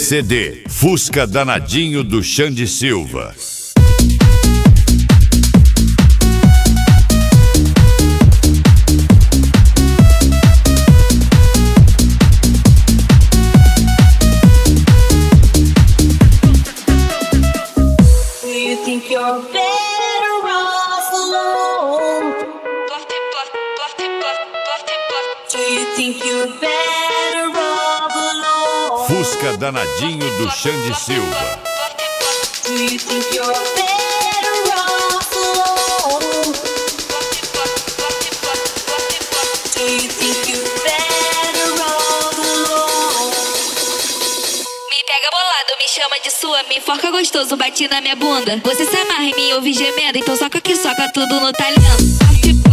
CD Fusca Danadinho do Xande Silva. Fusca Danadinho do Xande Silva. Me pega bolado, me chama de sua, me enforca gostoso, bate na minha bunda. Você se amarra em mim, ouve gemendo, então soca que soca tudo no talhão.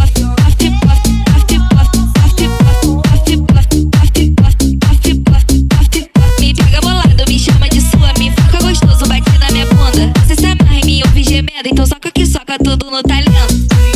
Então soca que soca tudo no talhão.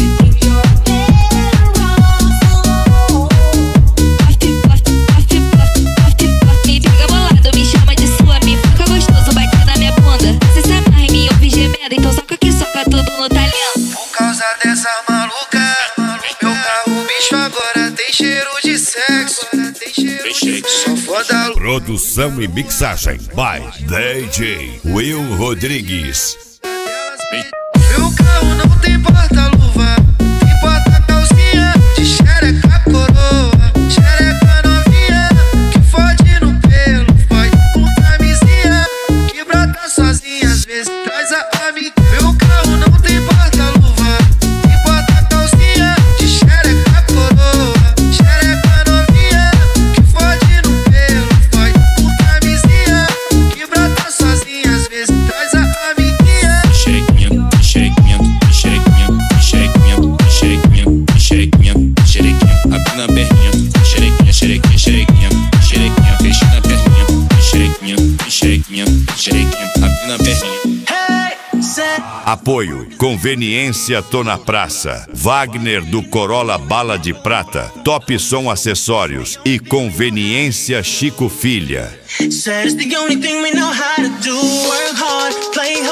Me pega bolado, me chama de sua, me fica gostoso, bate na minha bunda. Você se amarra em mim, ouve gemendo, então soca que soca tudo no talhão. Por causa dessa maluca, meu carro bicho agora tem cheiro de sexo. Só foda. Produção e mixagem by DJ Will Rodrigues. Meu carro não tem porta-luva, tem porta-calcinha de xereca coroa, xereca novinha, que fode no pelo, fode com camisinha, que brota sozinha, às vezes traz a amiga. Meu carro não tem porta-luva, tem porta-calcinha de xereca coroa, xereca novinha, que fode no pelo, fode com camisinha, que brota sozinha, às vezes traz a amiguinha. Abre na perninha, xerequinha, xerequinha, xerequinha, xerequinha, fecha na perninha, xerequinha, xerequinha, xerequinha, abre na perninha. Apoio Conveniência Tô na Praça, Wagner do Corolla Bala de Prata, Top Som Acessórios e Conveniência Chico Filha. Says the only thing we know how to do, work hard, play hard.